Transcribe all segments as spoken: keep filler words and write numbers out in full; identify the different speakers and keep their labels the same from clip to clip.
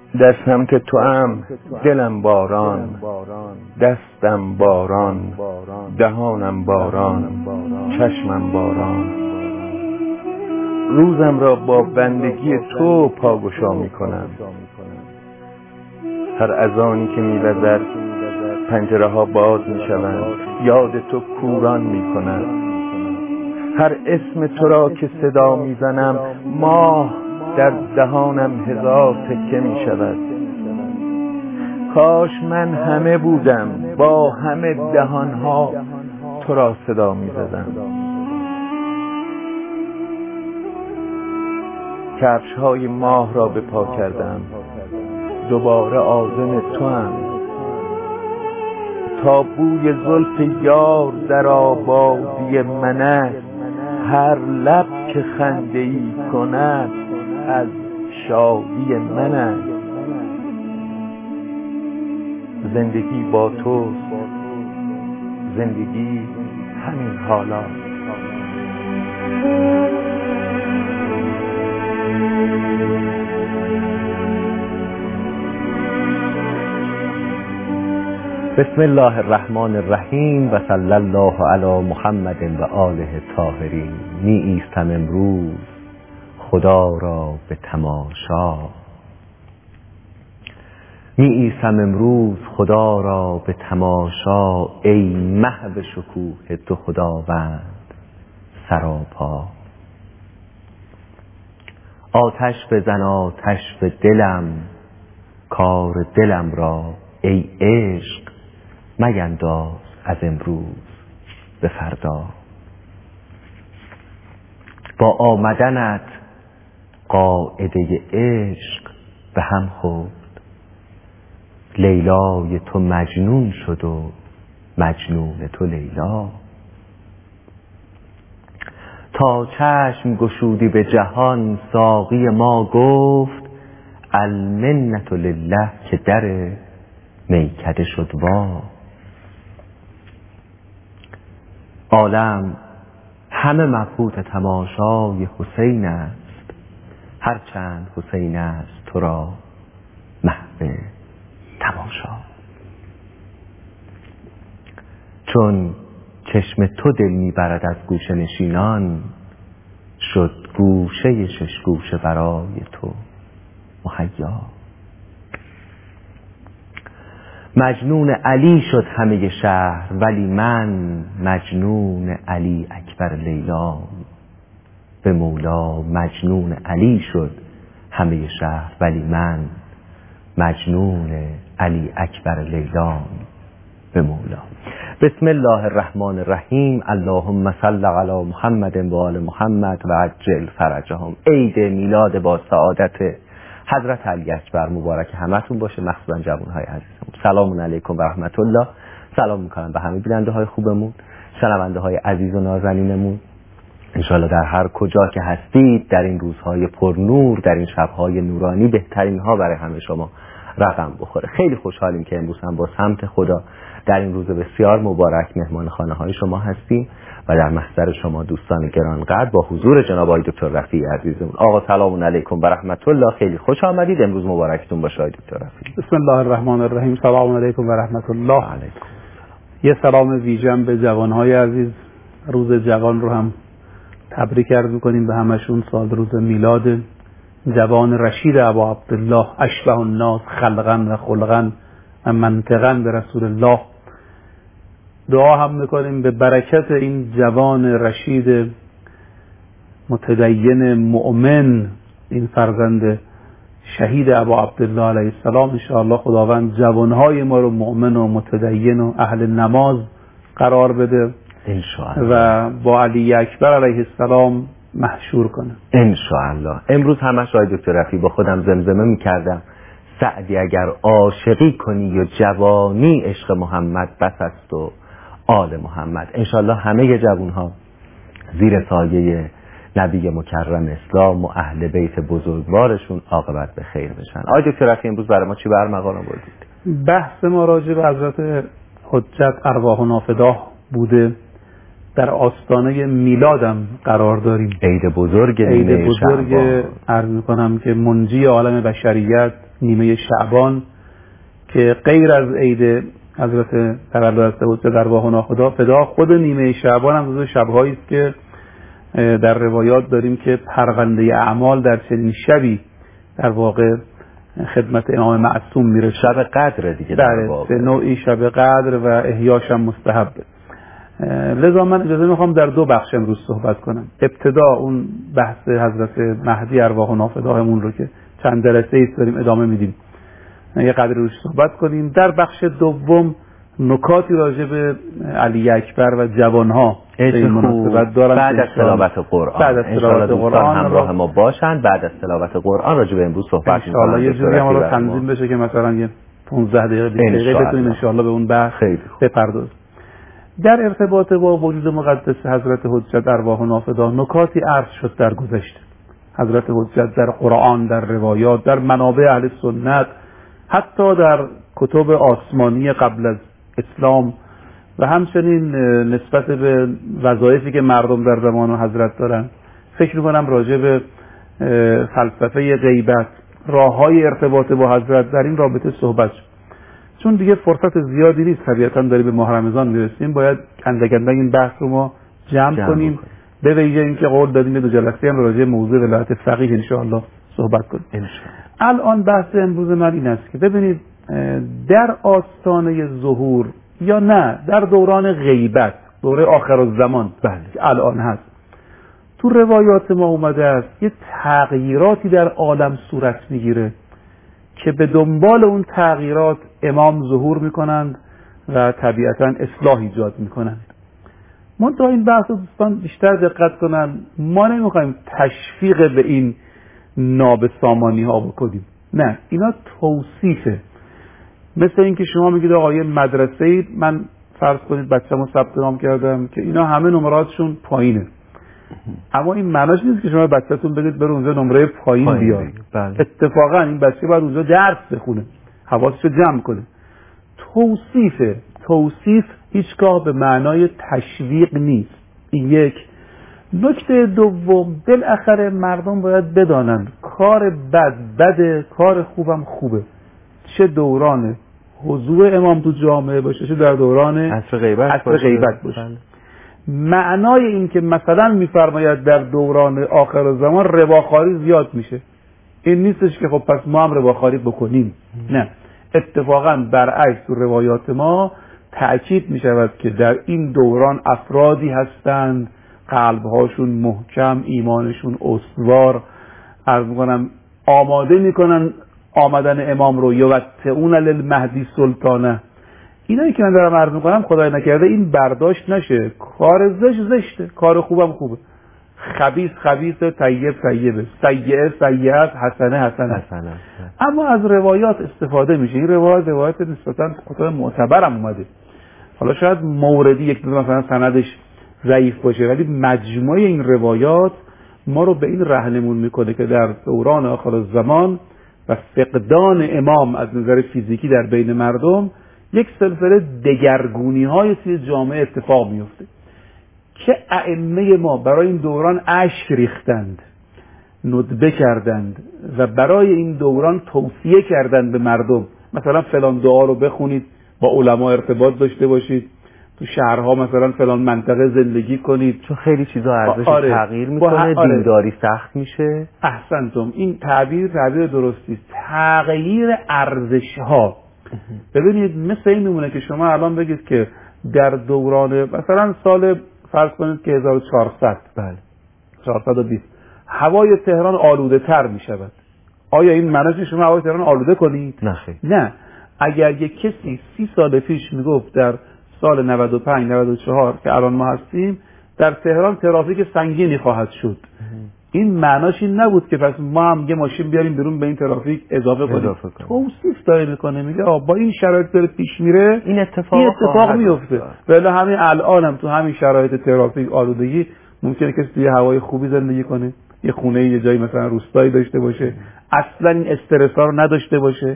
Speaker 1: در سمت تو ام دلم باران، دستم باران، دهانم باران، چشمم باران. روزم را با بندگی تو پاگشا می کنم. هر اذانی که می وزد پنجره ها باز می شوند، یاد تو کوران می کنم. هر اسم تو را که صدا می زنم ماه در دهانم هزار تکه می شود. کاش من همه بودم با همه دهانها تو را صدا می زدم. کفش های ماه را به پا کردم، دوباره عازم تو هم. تا بوی زلف یار در آبادی من است، هر لب که خنده ای کند از شادی من است. زندگی با توست، زندگی همین حالا.
Speaker 2: بسم الله الرحمن الرحیم و صلی الله علی محمد و آله الطاهرین. می ایستم امروز خدا را به تماشا، می ایستم امروز خدا را به تماشا. ای محو شکوه تو خداوند سراپا. آتش بزن آتش به دلم، کار دلم را ای عشق مینداز از امروز به فردا. با آمدنت قاعده عشق به هم خورد، لیلای تو مجنون شد و مجنون تو لیلا. تا چشم گشودی به جهان ساقی ما گفت المنة لله که در میکده شد وا. عالم همه مبهوت تماشای حسین است، هرچند حسین است تو را محو تماشا. چون چشم تو دل میبرد از گوشه نشینان، شد گوشه شش گوشه برای تو مهیا. مجنون علی شد همه شهر، ولی من مجنون علی اکبر لیلا. به مولا مجنون علی شد همه شهر، ولی من مجنون علی اکبر لیلا به مولا. بسم الله الرحمن الرحیم. اللهم صل علی محمد و آل محمد و عجل فرجهم. عید میلاد با سعادت حضرت علی اکبر مبارک همتون باشه، مخصوصا جوانهای عزیزمون. سلام علیکم و رحمت الله. سلام میکنم به همه بیننده های خوبمون، شنونده های عزیز و نازنینمون. انشاءالله در هر کجا که هستید در این روزهای پرنور، در این شبهای نورانی، بهترین ها برای همه شما رقم بخوره. خیلی خوشحالیم که امروز هم با سمت خدا در این روز بسیار مبارک مهمان خانه های شما هستیم و در محضر شما دوستان گرانقدر با حضور جناب آقای دکتر رفیعی عزیزمون. آقا سلام علیکم و رحمت الله. خیلی خوش آمدید. امروز مبارکتون باشه آقای دکتر رفیعی.
Speaker 3: بسم الله الرحمن الرحیم. سلام علیکم و رحمت الله.
Speaker 2: علیکم.
Speaker 3: یه سلام ویژه‌ام به جوانهای عزیز، روز جوان رو هم تبریک عرض می‌کنیم به همشون. سال روز میلاد جوان رشید ابا عبدالله، اشبه الناس خلقا و خلقا و منطقا به رسول الله. دعا هم میکنیم به برکت این جوان رشید متدین مؤمن، این فرزند شهید ابا عبدالله علیه السلام. انشاءالله خداوند جوانهای ما رو مؤمن و متدین و اهل نماز قرار بده
Speaker 2: انشاءالله
Speaker 3: و با علی اکبر علیه السلام محشور کنه
Speaker 2: انشاءالله. امروز همش آقای دکتر رفیعی با خودم زمزمه میکردم سعدی اگر عاشقی کنی و جوانی عشق محمد بس است و آل محمد. انشاءالله همه جوانها زیر سایه نبی مکرم اسلام و اهل بیت بزرگوارشون عاقبت به خیر بشن. آقای دکتر رفیعی امروز برای ما چی برمغان آوردید؟
Speaker 3: بحث ما راجع به حضرت حجت ارواحنا فداه بوده. در آستانه میلادم قرار داریم.
Speaker 2: عید بزرگ
Speaker 3: عید بزرگ
Speaker 2: شعبان.
Speaker 3: عرض میکنم که منجی عالم بشریت نیمه شعبان که غیر از عید حضرت تولد حضرت ارواح ناخدا فدا، خود نیمه شعبان هم جزو شب‌هایی است که در روایات داریم که پرونده اعمال در چنین شبی در واقع خدمت امام معصوم میره.
Speaker 2: شب قدر دیگه
Speaker 3: در واقع به نوعی شب قدر و احیاش هم مستحبه. لذا من اجازه میخوام در دو بخش امروز صحبت کنم. ابتدا اون بحث حضرت مهدی ارواح نافداهمون رو که چند جلسه ایست داریم ادامه میدیم یه قدر روش صحبت کنیم. در بخش دوم نکاتی راجع به علی اکبر و جوانها
Speaker 2: به مناسبت دارم بعد از تلاوت قرآن.
Speaker 3: بعد از تلاوت قرآن
Speaker 2: همراه ما باشن. بعد از تلاوت قرآن راجع به امروز صحبت می‌کنیم.
Speaker 3: ان شاء الله یه جوری ما رو تنظیم بشه که مثلا یه پانزده دقیقه بیست دقیقه بتونیم ان شاء الله به اون بحث بپردازیم. در ارتباط با وجود مقدس حضرت حجت ارواح نافدا نکاتی عرض شد در گذشته. حضرت حجت در قرآن، در روایات، در منابع اهل سنت، حتی در کتب آسمانی قبل از اسلام و همچنین نسبت به وظایفی که مردم در زمان حضرت دارن، فکر می‌کنم راجع به فلسفه غیبت، راه‌های ارتباط با حضرت در این رابطه صحبت شد. چون دیگه فرصت زیادی نیست، طبیعتاً داریم به ماه رمضان میرسیم، باید اندک اندک این بحث رو ما جمع, جمع کنیم. به ویژه اینکه قول دادیم دو جلسه هم راجع به موضوع ولایت فقیه ان شاء الله صحبت کنیم. الان بحث امروز من این است که ببینید در آستانه ظهور یا نه در دوران غیبت، دوره آخرالزمان که الان هست، تو روایات ما اومده است یه تغییراتی در عالم صورت میگیره که به دنبال اون تغییرات امام ظهور میکنند و طبیعتا اصلاح ایجاد میکنند. منتها این بحث دوستان بیشتر دقت کنن، ما نمیخوایم تشویق به این نابسامانی ها بکنیم، نه، اینا توصیفه. مثل اینکه شما میگید آقای مدرسه اید، من فرض کنید بچه‌مو ثبت نام کردم که اینا همه نمراتشون پایینه، اما این معناش نیست که شما بچه‌تون بگید بره اونجا نمره پایین, پایین بیار. بله. اتفاقا این بچه باید اونجا درس بخونه، حواسشو جمع کنه. توصیفه. توصیف هیچگاه به معنای تشویق نیست. این یک. نکته دوم، بالاخره مردم باید بدانند کار بد بده، کار خوبم خوبه. چه دوران حضور امام تو جامعه باشه، چه در دوران
Speaker 2: عصر غیبت,
Speaker 3: عصر غیبت باشه. بله. معنای این که مثلا میفرماید در دوران آخر زمان رباخواری زیاد میشه، این نیستش که خب پس ما هم رباخواری بکنیم. نه، اتفاقا برعکس تو روایات ما تأکید میشود که در این دوران افرادی هستند قلبهاشون محکم، ایمانشون استوار، عرض میکنم آماده میکنن آمدن امام رو، یوتئون للمهدی سلطانه. اینایی که من دارم عرض میکنم خدای نکرده این برداشت نشه، کار زشت زشته، کار خوبم خوبه، خبیث خبیثه، طیب طیبه، سیئه سیئه، حسنه حسنه حسنه. اما از روایات استفاده میشه. این روایت روایت نسبتاً کتاب معتبرم اومده، حالا شاید موردی یک دو مثلا سندش ضعیف باشه، ولی مجموعه این روایات ما رو به این راهنمون میکنه که در دوران آخر الزمان و فقدان امام از نظر فیزیکی در بین مردم یک سلسله دگرگونی های توی جامعه اتفاق میفته که ائمه ما برای این دوران اشک ریختند، ندبه کردند و برای این دوران توصیه کردند به مردم، مثلا فلان دعا رو بخونید، با علما ارتباط داشته باشید، تو شهرها مثلا فلان منطقه زندگی کنید،
Speaker 2: چون خیلی چیزا ارزش
Speaker 3: آره.
Speaker 2: تغییر میکنه، آره. دینداری سخت میشه.
Speaker 3: احسنتم، این تعبیر تعبیر درستی است، تغییر ارزش ها. ببینید مثل این میمونه که شما الان بگید که در دوران مثلا سال فرض کنید که هزار و چهارصد، بله چهارصد و بیست، هوای تهران آلوده تر می شود. آیا این معنیش شما هوای تهران آلوده کنید؟
Speaker 2: نه خیلی.
Speaker 3: نه. اگر یک کسی سی سال پیش میگفت در سال نود و پنج نود و چهار که الان ما هستیم در تهران ترافیک سنگینی خواهد شد، این معناش این نبود که پس ما هم یه ماشین بیاریم بیرون به این ترافیک اضافه کنیم. توصیف داره میکنه، میگه آ با این شرایط داره پیش میره، این اتفاق, این اتفاق میفته. ولی همین الان هم تو همین شرایط ترافیک آلودگی ممکنه کسی توی هوای خوبی زندگی کنه، یه خونه یه جایی مثلا روستایی داشته باشه، اصلا این استرس ها رو نداشته باشه.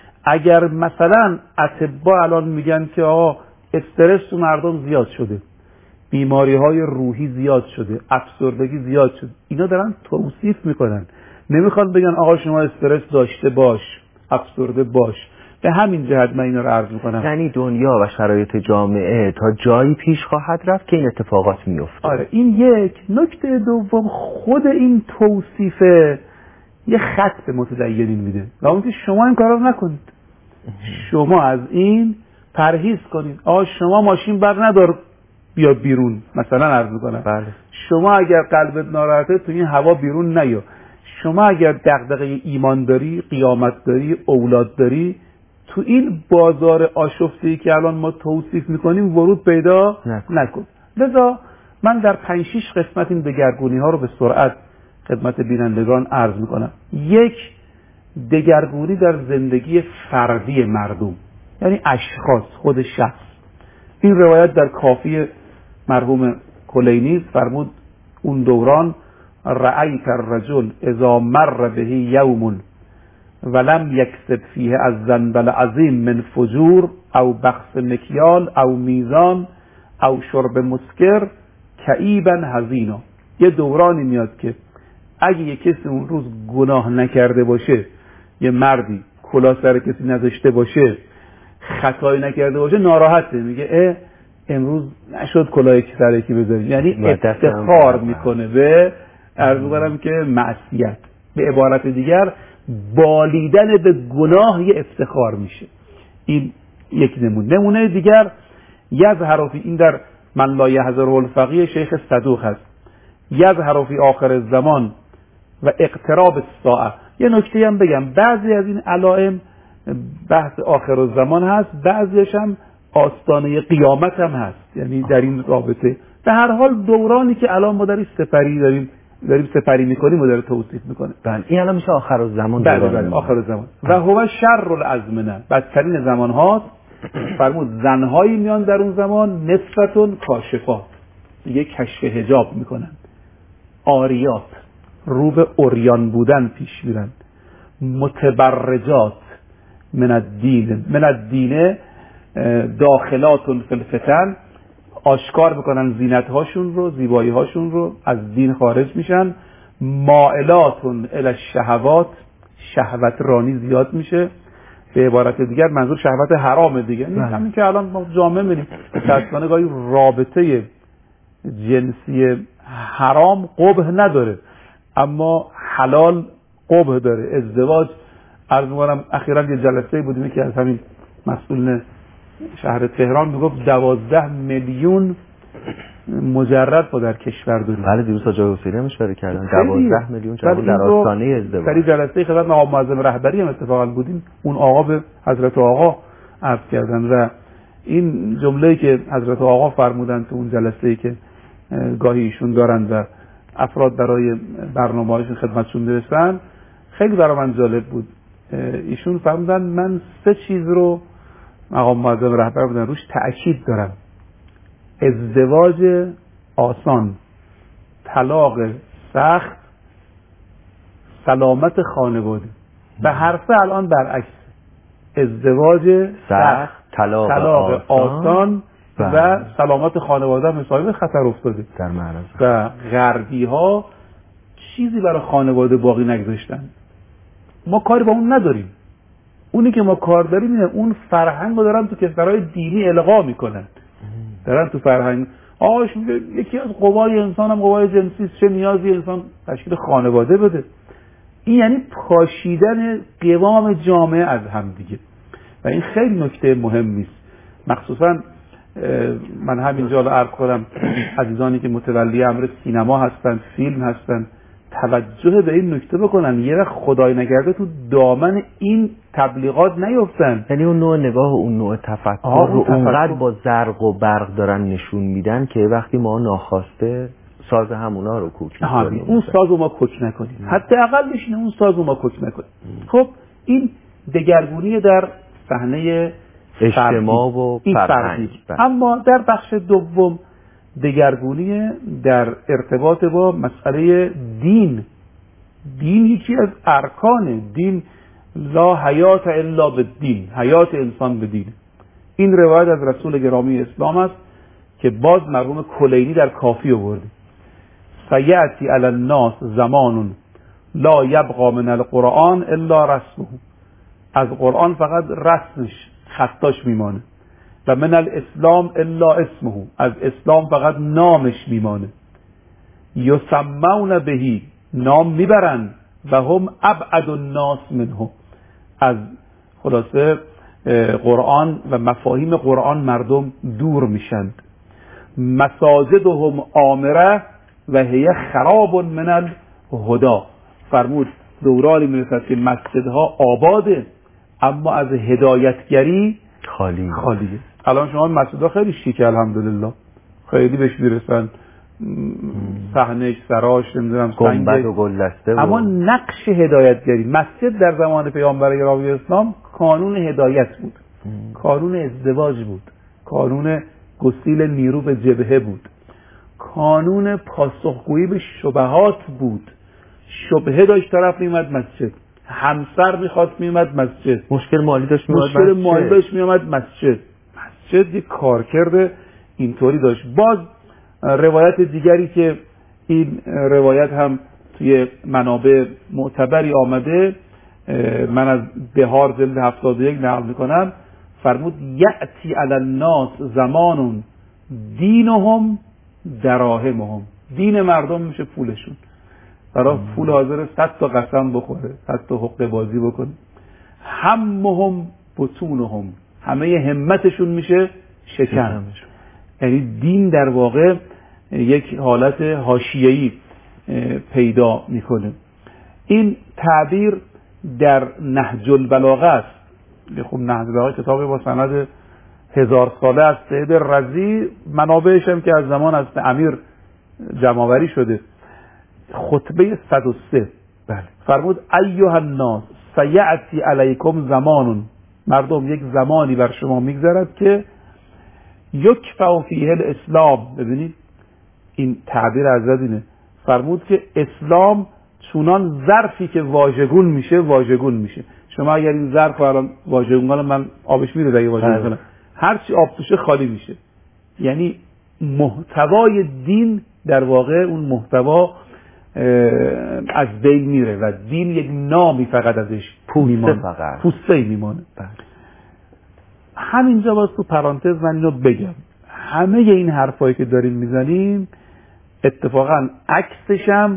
Speaker 3: اگر مثلا اطباء الان میگن که آقا استرس تو مردم زیاد شده، بیماری های روحی زیاد شده، افسردگی زیاد شده، اینا دارن توصیف میکنن، نمیخوان بگن آقا شما استرس داشته باش، افسرده باش. به همین جهت من اینا رو عرض میکنم.
Speaker 2: یعنی دنیا و شرایط جامعه تا جایی پیش خواهد رفت که این اتفاقات میفته.
Speaker 3: آره این یک. نکته دوم، خود این توصیفه یه خط به متدینین میده و اون که شما این کارا رو نکنید، شما از این پرهیز کنید. آ شما ماشین بر ندار بیا بیرون، مثلا عرض میکنم.
Speaker 2: بله.
Speaker 3: شما اگر قلبت ناراحته تو این هوا بیرون نیا. شما اگر دغدغه ایمان داری، قیامت داری، اولاد داری، تو این بازار آشفته‌ای که الان ما توصیف میکنیم ورود پیدا نکن. نکن. لذا من در پنج شش قسمت این دگرگونی ها رو به سرعت خدمت بینندگان عرض میکنم. یک، دگرگونی در زندگی فردی مردم، یعنی اشخاص، خود شخص. این روایت در کافی مرحوم کلینی فرمود اون دوران رأیت الرجل اذا مر به یوم ولم یکسب فیه از ذنب عظیم من فجور او بخس مکیال او میزان او شرب مسکر کئیبا حزینا. یه دورانی میاد که اگه یه کسی اون روز گناه نکرده باشه، یه مردی کلاه سر کسی نذاشته باشه، خطایی نکرده باشه، ناراحته، میگه اه امروز نشد کلاه سر یکی بذاری، یعنی افتخار میکنه به عرض می‌کنم که معصیت. به عبارت دیگر بالیدن به گناه یه افتخار میشه. این یک نمونه. نمونه دیگر یظهر فی، این در من لا یحضره الفقیه شیخ صدوق هست، یظهر فی آخر الزمان و اقتراب الساعه. یه نکته هم بگم، بعضی از این علائم بحث آخر الزمان هست، بعضیش هم آستانه قیامت هم هست، یعنی در این رابطه. به هر حال دورانی که الان ما در سپری داریم داریم سپری میکنیم و داره توصیف میکنه.
Speaker 2: بله این الان میشه آخر الزمان.
Speaker 3: بله بله آخر الزمان. و هو شر الازمنه، بدترین زمان هاست. فرمود زنهایی میان در اون زمان نصفتون کاشفات، دیگه کشف حجاب میکنن، عاریات، رو به عریان بودن پیش میرن، متبرجات من الدین من الدین داخلات فی الفتن، آشکار میکنن زینت هاشون رو، زیبایی هاشون رو، از دین خارج میشن، مائلاتون الی الشهوات، شهوت رانی زیاد میشه. به عبارت دیگر منظور شهوت حرام دیگه، نیست همین که الان ما جامعه می‌بینیم متأسفانه گاهی رابطه جنسی حرام قبح نداره اما حلال قبح داره. ازدواج عرض می‌کنم اخیراً یه جلسه بودیم که از همین مسئولین شهر تهران میگفت دوازده میلیون مجرد با در کشور داریم.
Speaker 2: بله دیروز آقای حسینی هم اشاره کردن دوازده میلیون جوان در آستانه ازدواج.
Speaker 3: سری جلسه خدمت آقا معظم رهبری هم اتفاقا بودیم، اون آقا به حضرت آقا عرض کردن و این جمله‌ای که حضرت آقا فرمودن تو اون جلسه‌ای که گاهی ایشون دارن و افراد برای برنامه‌هاشون خدمتشون برسن خیلی برای من جالب بود. ایشون فرمودن من سه چیز رو آقا معظم رهبر بودن روش تأکید دارم: ازدواج آسان، طلاق سخت، سلامت خانواده. به حرفه الان برعکس، ازدواج سخت، طلاق, طلاق آسان و, و سلامت خانواده مصاحب خطر افتاده
Speaker 2: در معرض.
Speaker 3: و غربی ها چیزی برای خانواده باقی نگذاشتن. ما کاری با اون نداریم. اونی که ما کار داریم اینه اون فرهنگ رو دارن تو کشورهای دینی القا میکنن، دارن تو فرهنگ آش یکی از قوای انسان هم قوای جنسی، چه نیازی انسان تشکیل خانواده بده. این یعنی پاشیدن قوام جامعه از هم دیگه و این خیلی نکته مهمی است. مخصوصا من همینجا رو عرض کنم عزیزانی که متولی امر سینما هستن، فیلم هستن، توجه به این نکته بکنن یه وقت خدای نکرده تو دامن این تبلیغات نیفتن.
Speaker 2: یعنی اون نوع نگاه و اون نوع تفکر رو اونقدر با زرق و برق دارن نشون میدن که وقتی ما ناخواسته ساز همونا رو کوک نکنیم،
Speaker 3: اون ساز رو ما کوک نکنیم، حتی اقل بشینه اون ساز رو ما کوک نکنیم. خب این دگرگونی در صحنه
Speaker 2: اجتماع و فرهنگ.
Speaker 3: اما در بخش دوم دگرگونی در ارتباط با مسئله دین. دین یکی از ارکان دین، لا حیات الا بالدین، حیات انسان به دین. این روایت از رسول گرامی اسلام است که باز مرحوم کلینی در کافی آورده: سیأتی علی الناس زمان لا یبقى من القرآن الا رسمه. از قرآن فقط رسمش خطاش میمانه. و من الاسلام الا اسمه، از اسلام فقط نامش میمانه. یسمون بهی، نام میبرن، و هم ابعد الناس منه، از خلاصه قرآن و مفاهیم قرآن مردم دور میشند. مساجدهم آمره و هی خراب من الهدا، فرمود دورانی میرسد که مسجدها آباده اما از هدایتگری
Speaker 2: خالی
Speaker 3: خالیه. الان شما مسجدها خیلی شیکه الحمدلله، خیلی بهش میرسن، صحنش، سراش، نمیدونم
Speaker 2: گنبد و گلدسته،
Speaker 3: اما نقش هدایتگری. مسجد در زمان پیامبر گرامی اسلام کانون هدایت بود، کانون ازدواج بود، کانون گسیل نیرو به جبهه بود، کانون پاسخگویی به شبهات بود. شبهه داشت طرف میومد مسجد، همسر میخواد میومد مسجد،
Speaker 2: مشکل مالی داشت میومد
Speaker 3: مسجد. مشکل مالی داشت میومد مسجد. مسجد یک کارکرد اینطوری داشت. باز روایت دیگری که این روایت هم توی منابع معتبری آمده، من از بهار جلد هفتاد و یک نقل میکنم، فرمود یأتی علی الناس زمان دینهم دراهمهم، دین مردم میشه پولشون، برای پول حاضر صد تا قسم بخوره، صد تا حقه بازی بکنه. همهم بطونهم، همه همتشون میشه شکم. یعنی دین در واقع یک حالت حاشیه‌ای پیدا میکنه. این تعبیر در نهج البلاغه است. خب نهج البلاغه کتابی با سند هزار ساله از سید رضی، منابعش هم که از زمان از امیر جمع‌آوری شده. خطبه صد و سه بله. فرمود ایها الناس سیأتی علیکم زمان، مردم یک زمانی بر شما میگذرد که یکفأ فیه الاسلام. ببینید این تعبیر حضرت اینه، فرمود که اسلام چونان ظرفی که واژگون میشه واژگون میشه. شما اگر این ظرف رو الان واژگون کنم، من آبش میره دیگه واژگون کنم، هر چی آب توشه خالی میشه. یعنی محتوای دین در واقع اون محتوا از بین میره و دین یک نامی فقط ازش
Speaker 2: پوسته فقط
Speaker 3: پوسته میمانه. همینجا باز تو پرانتز من اینو بگم، همه این حرفایی که داریم میزنیم اتفاقا عکسش هم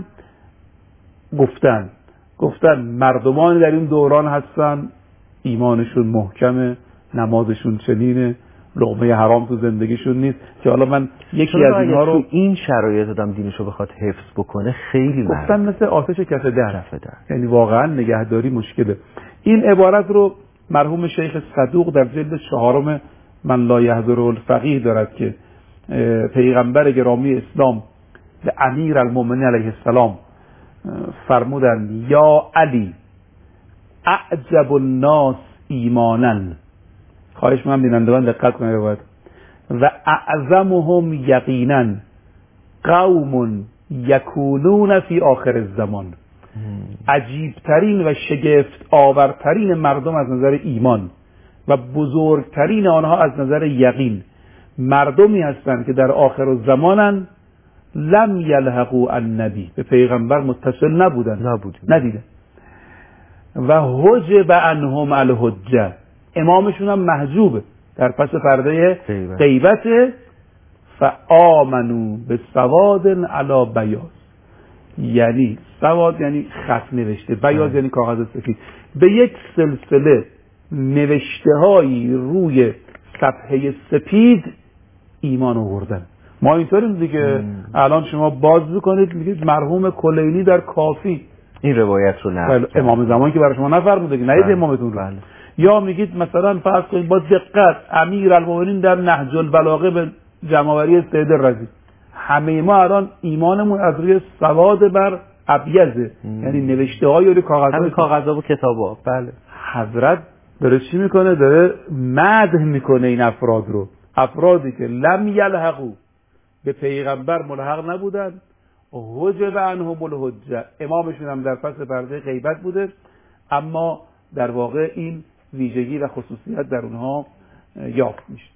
Speaker 3: گفتن گفتن مردمانی در این دوران هستن ایمانشون محکمه، نمازشون چنینه، لقمه حرام تو زندگیشون نیست. که حالا من یکی از اینها رو
Speaker 2: تو این شرایط آدم دینشو بخواد حفظ بکنه خیلی مرد
Speaker 3: گفتن مثل آتش کف در، یعنی واقعا نگهداری مشکله. این عبارت رو مرحوم شیخ صدوق در جلد چهارم من لا یحضر الفقیه دارد که پیغمبر گرامی اسلام به امیر المؤمنین علیه السلام فرمودند یا علی اعجب الناس ایمانا، خواهش من بینندگان دقت کنید باید، و اعظمهم یقینا قوم یکونون فی آخر الزمان، عجیبترین و شگفت آورترین مردم از نظر ایمان و بزرگترین آنها از نظر یقین مردمی هستند که در آخر الزمانن لم یلحقوا النبی، به پیغمبر متصل نبودن
Speaker 2: نبود
Speaker 3: ندیدن، و حجب عنهم الحجه، امامشون هم محجوبه در پس پرده غیبت، فآمنوا بسواد علی بیاض، یعنی سواد یعنی خط نوشته، بیاض یعنی کاغذ سفید، به یک سلسله نوشته هایی روی صفحه سپید ایمان آوردن. ما اینطوریم دیگه، الان شما باز بکنید میگید مرحوم کلینی در کافی
Speaker 2: این روایت رو نقل
Speaker 3: امام زمان که برای شما نفرموده که نید امامتون رو، یا میگید مثلا فرض کنید با دقت امیر المؤمنین در نهج البلاغه به جمع‌آوری سید رضی. همه ما الان ایمانمون از روی سواد بر ابیضه، یعنی نوشته های روی کاغذ،
Speaker 2: همین کاغذا و کتابا.
Speaker 3: بله. حضرت داره چی میکنه؟ داره مدح میکنه این افراد رو، افرادی که لم یلحقوا، به پیغمبر ملحق نبودن، حجب عنهم الحجه، امامشون هم در پس پرده غیبت بوده، اما در واقع این ویژگی و خصوصیت در اونها یافت میشه.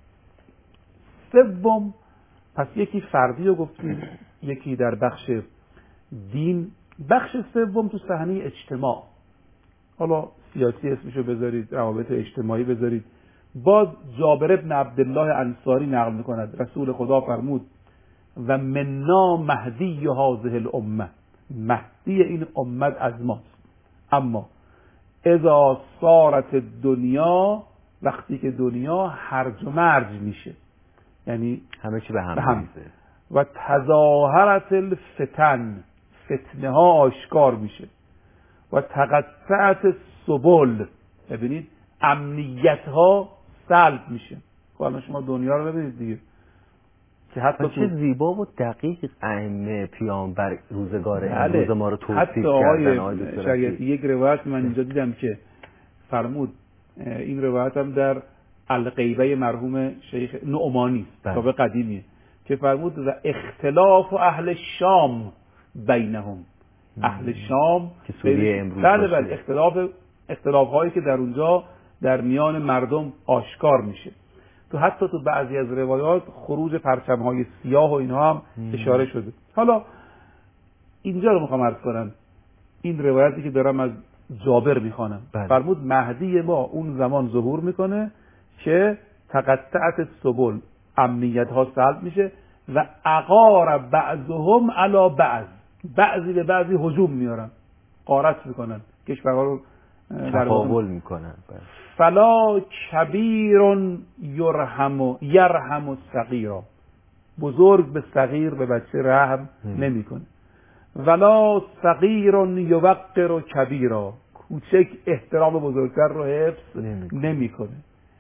Speaker 3: سوم، پس یکی فردی رو گفتیم، یکی در بخش دین. بخش سوم تو صحنه اجتماع، حالا سیاسی اسمشو بذارید، روابط اجتماعی بذارید. باز جابر ابن عبدالله انصاری نقل میکند رسول خدا فرمود و منا مهدی هذه الامه، مهدی این امت از ماست، اما اذا صارت دنیا، وقتی که دنیا هرج و مرج میشه، یعنی
Speaker 2: همه چی به هم میریزه،
Speaker 3: و تظاهرت الفتن، فتنه ها آشکار میشه، و تقطعت السبل، ببینید امنیت ها سلب میشه. حالا شما دنیا رو ببینید دیگه که حتی
Speaker 2: چه زیبا و دقیق ائمه پیامبر روزگار
Speaker 3: بله.
Speaker 2: امروز ما رو توصیف
Speaker 3: حتی
Speaker 2: کردن.
Speaker 3: آقای شریعتی یک روایت من اینجا دیدم که فرمود، این روایت هم در الغیبه مرحوم شیخ نعمانی کتاب قدیمیه که فرمود و اختلاف اهل شام بینهم، اهل شام
Speaker 2: که سوریه امروز
Speaker 3: بله بله اختلاف اختلاف هایی که در اونجا در میان مردم آشکار میشه. تو حتی تو بعضی از روایات خروج پرچم های سیاه و اینها هم اشاره شده. حالا اینجا رو میخوام عرض کنم، این روایتی که دارم از جابر میخوانم، فرمود مهدی ما اون زمان ظهور میکنه که تقطعت السبل، امنیت ها سلب میشه، و اغار بعضهم علی بعض، بعضی به بعضی هجوم میارن، غارت میکنن، کشورها رو
Speaker 2: تقابل میکنن.
Speaker 3: فلا کبیر یرحم و یرحم الصغیر، بزرگ به صغیر به بچه رحم نمیکنه، ولا صغیر یوقر کبیرا، کوچک احترام بزرگتر رو حفظ نمیکنه.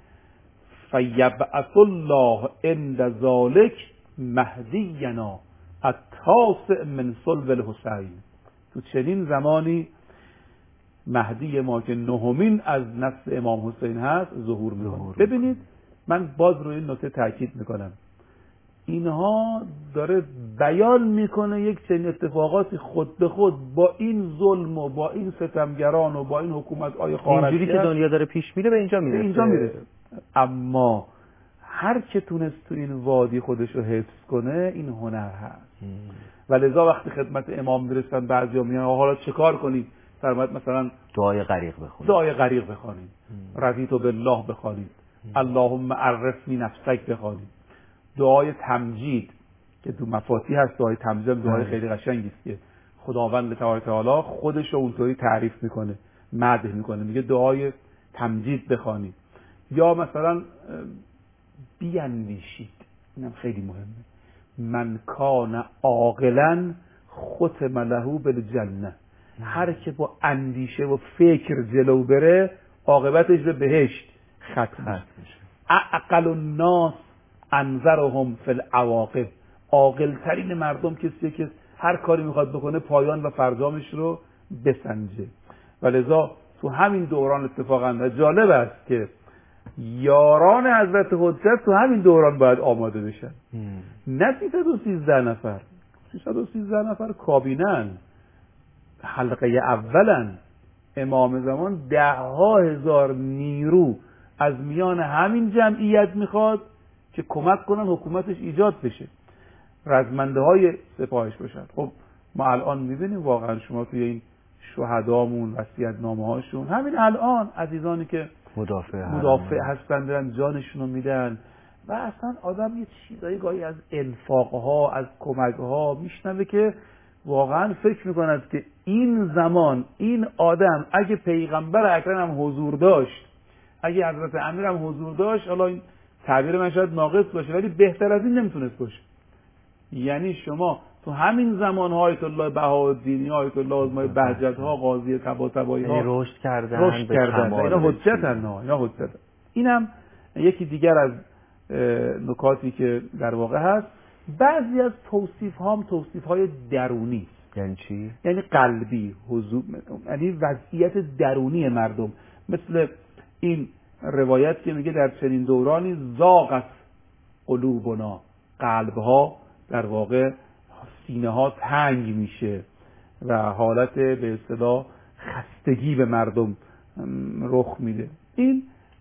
Speaker 3: فیبعث الله عند ذلک مهدینا التاسع من صلب الحسین، تو چنین زمانی مهدی ما که نهمین از نسل امام حسین هست ظهور میکنه. ببینید من باز روی این نکته تاکید میکنم، اینها داره بیان میکنه یک چنین اتفاقاتی خود به خود با این ظلم و با این ستمگران و با این حکومت آیه خارجی
Speaker 2: اینجوری که دنیا داره پیش میره به اینجا میرسه.
Speaker 3: اینجا میرسه. اما هر که تونست تو این وادی خودش رو حفظ کنه این هنر هست. و لذا وقتی خدمت امام میرسن بعضیا میگن حالا چه کار کنید؟ فرمود مثلا
Speaker 2: دعای غریق بخونید،
Speaker 3: دعای غریق بخونید، رضیت بالله بخونید، اللهم عرفنی نفسک بخونید، دعای تمجید که تو مفاتیح هست، دعای تمجید دعای خیلی قشنگی است که خداوند تبارک و تعالی خودش رو اونطوری تعریف میکنه، مدح میکنه، میگه دعای تمجید بخونید. یا مثلا بیاندیشید، اینم خیلی مهمه، من کان عاقلا ختم له بالجنه، هر که با اندیشه و فکر جلو بره عاقبتش به بهشت ختم میشه. اعقل الناس انظرهم فی العواقب، عاقل ترین مردم کسیه که هر کاری میخواد بکنه پایان و فرجامش رو بسنجه. و لذا تو همین دوران اتفاقا جالب است که یاران حضرت حجت تو همین دوران باید آماده بشن. نه سیصد و سیزده نفر، سیصد و سیزده نفر کابینن، حلقه اولن، امام زمان ده ها هزار نیرو از میان همین جمعیت میخواد که کمک کنن حکومتش ایجاد بشه، رزمنده های سپاهش باشن. خب ما الان میبینیم واقعا، شما توی این شهدامون وصیت‌نامه هاشون همین الان عزیزانی که
Speaker 2: مدافع
Speaker 3: مدافع هستن دارن جانشون رو میدن، و اصلا آدم یه چیزایی گاهی از انفاقها از کمکها میشنوه که واقعا فکر میکند که این زمان این آدم اگه پیغمبر اکرم هم حضور داشت، اگه حضرت امیر هم حضور داشت، حالا این تعبیر من شاید ناقص باشه ولی بهتر از این نمیتونست باشه. یعنی شما تو همین زمان ها آیت الله بهاءالدین، آیت الله آزمای بهجت ها، قاضی طباطبایی ها
Speaker 2: رشد کردن،
Speaker 3: رشد کردن، اینا حجتن، اینا حجتن. اینم یکی دیگر از نکاتی که در واقع هست. بعضی از توصیف ها هم توصیف های درونی.
Speaker 2: یعنی چی؟
Speaker 3: یعنی قلبی، حضور، یعنی وضعیت درونی مردم، مثل این روایت که میگه در چنین دورانی ضاقت قلوبنا، قلبها در واقع سینه ها تنگ میشه و حالت به اصطلاح خستگی به مردم رخ میده. این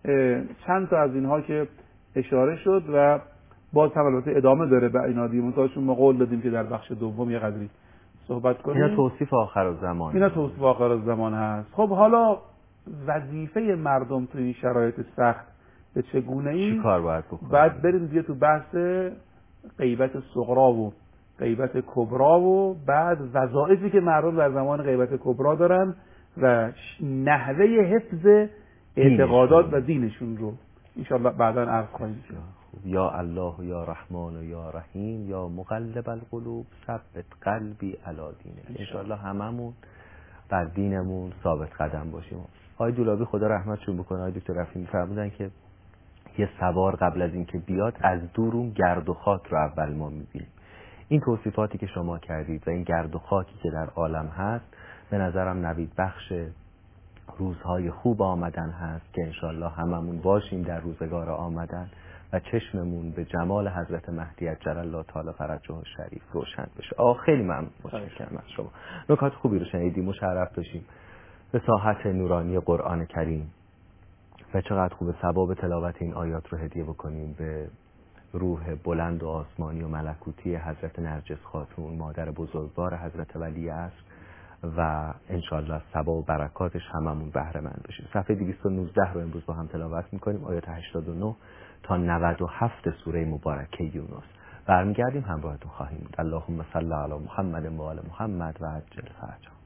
Speaker 3: چند تا از اینها که اشاره شد و باز هم البته ادامه داره به اینا دیگه، منتهاشون ما قول دادیم که در بخش دوم یه قدری صحبت کنیم.
Speaker 2: اینا توصیف آخر الزمان،
Speaker 3: اینا توصیف آخر الزمان هست. خب حالا وظیفه مردم تو این شرایط سخت به چگونه ای
Speaker 2: چی کار باید بکنیم.
Speaker 3: بعد بریم دیگه تو بحث غیبت صغرا و غیبت کبرا و بعد وظایفی که مردم در زمان غیبت کبرا دارن و نحوه حفظ اعتقادات و دینشون رو انشاءالله بعدا عرض خواهیم کرد.
Speaker 2: یا الله و یا رحمان و یا رحیم یا مقلب القلوب ثبت قلبی علی دینک. انشاءالله هممون بر دینمون ثابت قدم باشیم. آقای دولابی خدا رحمتشون بکنه، آقای دکتر رفیعی فرمودن که یه سوار قبل از اینکه بیاد از دورون گرد و خاک رو اول ما میبینیم. این توصیفاتی که شما کردید و این گرد و خاکی که در عالم هست به نظرم نوید بخش روزهای خوب آمدن هست که انشالله هممون باشیم در روزگار آمدن و چشممون به جمال حضرت مهدی عجل الله تعالی فرجه شریف روشن بشه. آه خیلی ممنون متشکرم از شما. نکات خوبی رو شنیدیم، مشرف بشیم به ساحت نورانی قرآن کریم و چقدر خوب ثواب تلاوت این آیات رو هدیه بکنیم به روح بلند و آسمانی و ملکوتی حضرت نرجس خاتون مادر بزرگوار حضرت ولی عصر و انشالله ثواب و برکاتش هممون بهره مند بشیم. صفحه دویست و نوزده رو امروز با هم تلاوت میکنیم، آیات هشتاد و نه تا نود و هفت سوره مبارکه یونس. برمیگردیم همراهتون خواهیم بود. اللهم صل علی محمد و آل محمد و عجل فرجهم.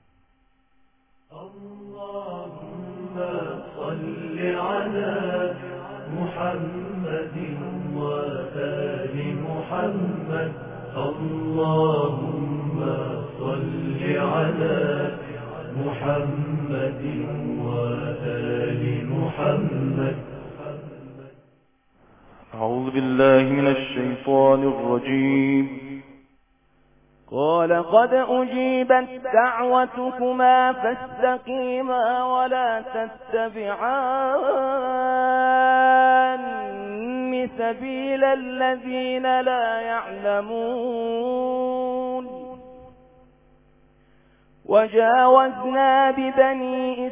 Speaker 4: اللهم صل على محمد وآل محمد. اللهم صل على محمد وآل محمد. أعوذ بالله من الشيطان الرجيم. قال قد أجيبت دعوتكما فاستقيما ولا تتبعان سبيل الذين لا يعلمون. وجاوزنا ببني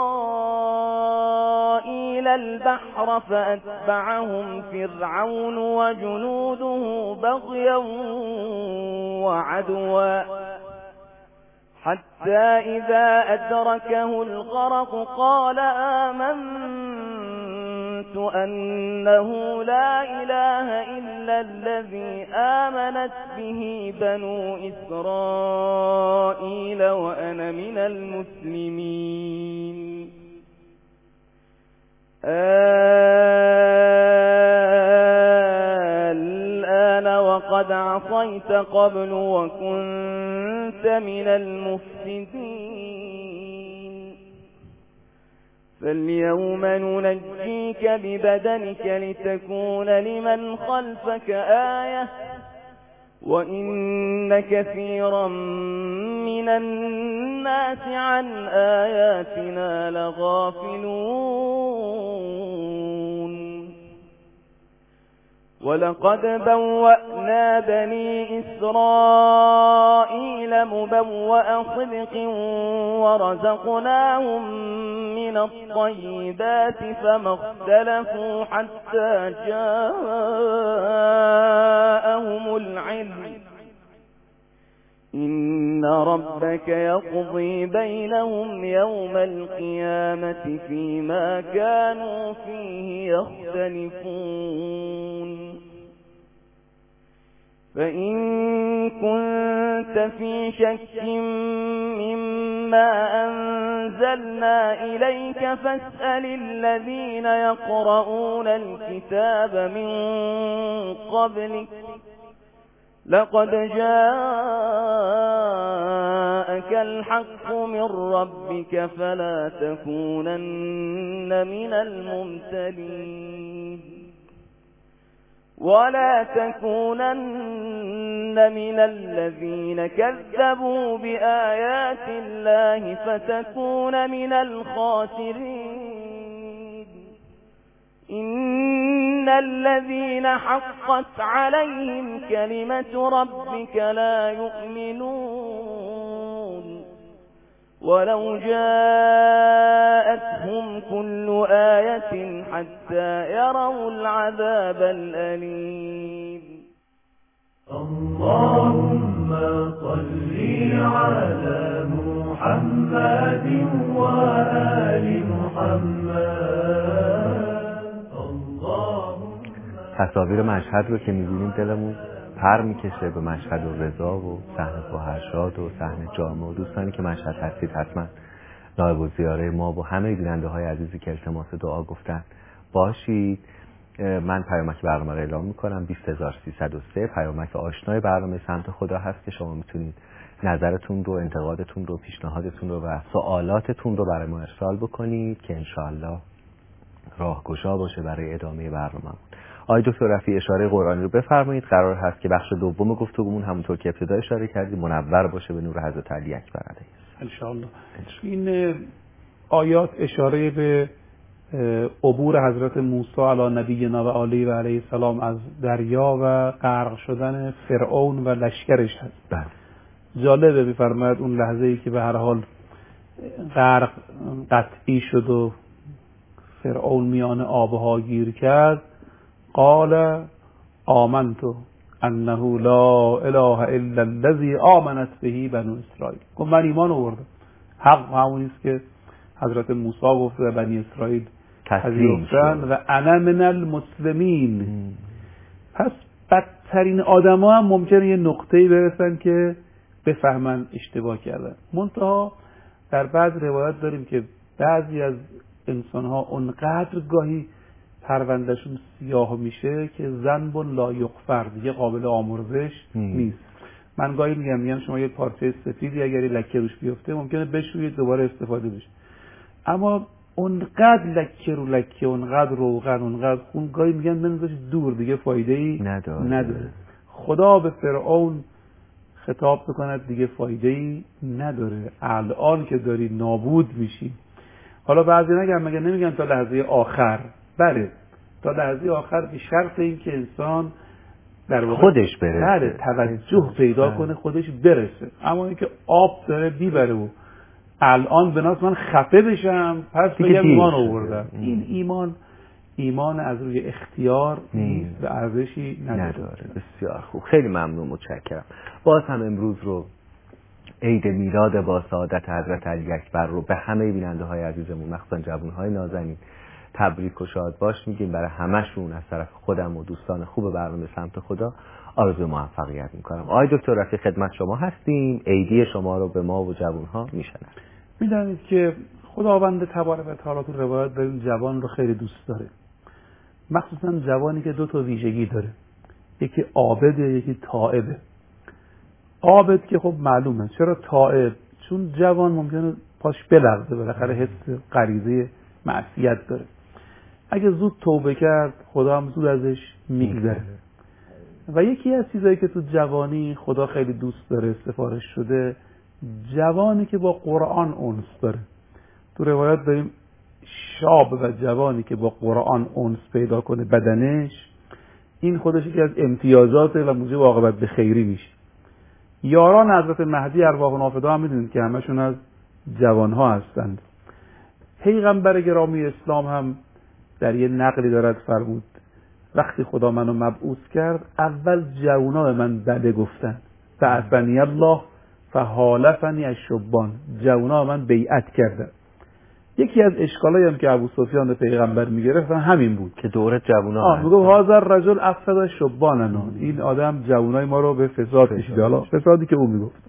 Speaker 4: إسرائيل البحر فأتبعهم فرعون وجنوده بغيا وعدوا حتى إذا أدركه الغرق قال آمنت أنه لا إله إلا الذي آمنت به بنو إسرائيل وأنا من المسلمين. الآن وقد عصيت قبل وكنت من المفسدين. فاليوم ننجيك ببدنك لتكون لمن خلفك آية وإن كثيرا من الناس عن آياتنا لغافلون. ولقد بوأنا بني إسرائيل مبوأ صدق ورزقناهم من الطيبات فما اختلفوا حتى جاءهم العلم. إن ربك يقضي بينهم يوم القيامة فيما كانوا فيه يختلفون. فإن كنت في شك مما أنزلنا إليك فاسأل الذين يقرؤون الكتاب من قبلك لقد جاءك الحق من ربك فلا تكونن من الممتلين. ولا تكونن من الذين كذبوا بآيات الله فتكون من الخاسرين. إن الذين حقت عليهم كلمة ربك لا يؤمنون ولو جاءتهم كل آية حتى يروا العذاب الأليم. اللهم
Speaker 5: صل على محمد وآل محمد.
Speaker 2: تصاویر مشهد رو که می‌بینیم دلمون پر میکشه به مشهد و رضا و صحن خواهرشاد و صحن جامع و دوستانی که مشهد هستید حتما نایب الزیاره ما و همه بیننده های عزیزی که التماس دعا گفتن باشید. من پیامک برنامه رو اعلام میکنم بیست هزار و سیصد و سه، پیامک آشنای برنامه سمت خدا هست که شما میتونید نظرتون رو، انتقادتون رو، پیشنهادتون رو و سوالاتتون رو برای ما ارسال بکنید که انشاءالله راهگشا باشه برای ادامه برنامه. آقای دکتر رفیعی اشاره قرآنی رو بفرمایید. قرار هست که بخش دوم گفتگومون همونطور که ابتدا اشاره کردیم منور باشه به نور حضرت علی اکبر علیه
Speaker 3: السلام. این آیات اشاره به عبور حضرت موسی علی نبینا و آله و علیه السلام از دریا و غرق شدن فرعون و لشکرش هست.
Speaker 2: بله.
Speaker 3: جالبه می‌فرماید اون لحظه‌ای که به هر حال غرق قطعی شد و فرعون میان آبها گیر کرد، قال آمنت انه لا اله الا الذي آمنت به بنو اسرائیل. گفت من ایمان آوردم. حق همونی است که حضرت موسی گفت و بنی اسرائیل
Speaker 2: تسلیم
Speaker 3: شدن و انا من المسلمین. پس بدترین آدما هم ممکنه یه نقطه‌ای برسن که بفهمن اشتباه کردن. منتها در بعض روایات داریم که بعضی از انسان‌ها اونقدر گاهی پروندهشون سیاه میشه که ذنب لا یغفر، دیگه قابل آمرزش نیست. من گاهی میگم میگم شما یه پارچه سفیدی اگه لکه روش بیفته ممکنه بشویید دوباره استفاده بشه، اما اونقدر لکه رو لکه، اونقدر روغن، اونقدر خون، گاهی میگن بنذارش دور، دیگه فایده ای نداره. نداره. خدا به فرعون خطاب بکند دیگه فایده ای نداره، الان که داری نابود میشی. حالا بعضی نگم مگه نمیگن تا لحظه آخر؟ بله تا لحظه آخر به شرط این که انسان در واقع
Speaker 2: خودش برسه،
Speaker 3: بله توجه پیدا کنه، خودش برسه. اما اینکه آب داره بیبره و الان بناس من خفه بشم پس بگم ایمان آوردم، این ایمان ایمان از روی اختیار نیست و ارزشی نداره.
Speaker 2: بسیار خوب، خیلی ممنون، متشکرم. باز هم امروز رو عید میلاد با سعادت حضرت علی اکبر رو به همه بیننده های عزیزمون مخصوصا جوان های نازنین تبریک و شاد باش میگیم. برای همشون از طرف خودم و دوستان خوب برنامه سمت خدا آرزو موفقیت میکنم. آقای دکتر رفیع خدمت شما هستیم، عیدی شما رو به ما و جوان ها میشنن.
Speaker 3: میدونید که خداوند تبارک و تعالی تو روایات داریم جوان رو خیلی دوست داره، مخصوصا جوانی که دو تا ویژگی داره، یکی عابده یکی تائبه. عابد که خب معلومه، چرا تائب؟ چون جوان ممکنه پاش بلغزه، بالاخره حس غریزه معصیت داره. اگه زود توبه کرد خدا هم زود ازش میگذره. و یکی از چیزایی که تو جوانی خدا خیلی دوست داره سفارش شده، جوانی که با قرآن انس داره. تو روایات داریم شاب و جوانی که با قرآن انس پیدا کنه بدنش، این خودش یکی از امتیازاته و موجب عاقبت به خیری میشه. یاران حضرت مهدی ارواح نافدا هم میدونید که همشون از جوانها هستند. پیغمبر گرامی اسلام هم در یه نقلی دارد فرمود وقتی خدا منو مبعوث کرد اول جوونا به من بله گفتن، بعثنی الله فحالفنی الشبان، جوونا من بیعت کردن. یکی از اشکالایی هم که ابو سفیان به پیغمبر میگرفت همین بود که
Speaker 2: دورت جوونا
Speaker 3: آه میگه هذا الرجل افسد الشباننا، این آدم جوونای ما رو به فساد کشید. حالا فسادی که او میگفت.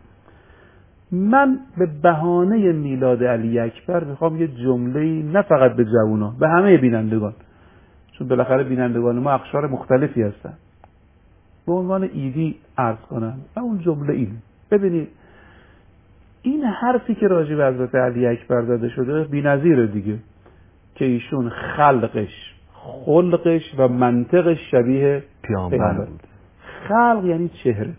Speaker 3: من به بهانه میلاد علی اکبر میخوام یه جمله‌ای نه فقط به جوونا، به همه بینندگان، چون بالاخره بینندگان ما اقشار مختلفی هستن، به عنوان ایدی عرض کنم. اون جمله این، ببینید این حرفی که راجع به حضرت علی اکبر زده شده بی‌نظیره دیگه، که ایشون خلقش، خلقش و منطقش شبیه پیامبر بود. خلق یعنی چهره.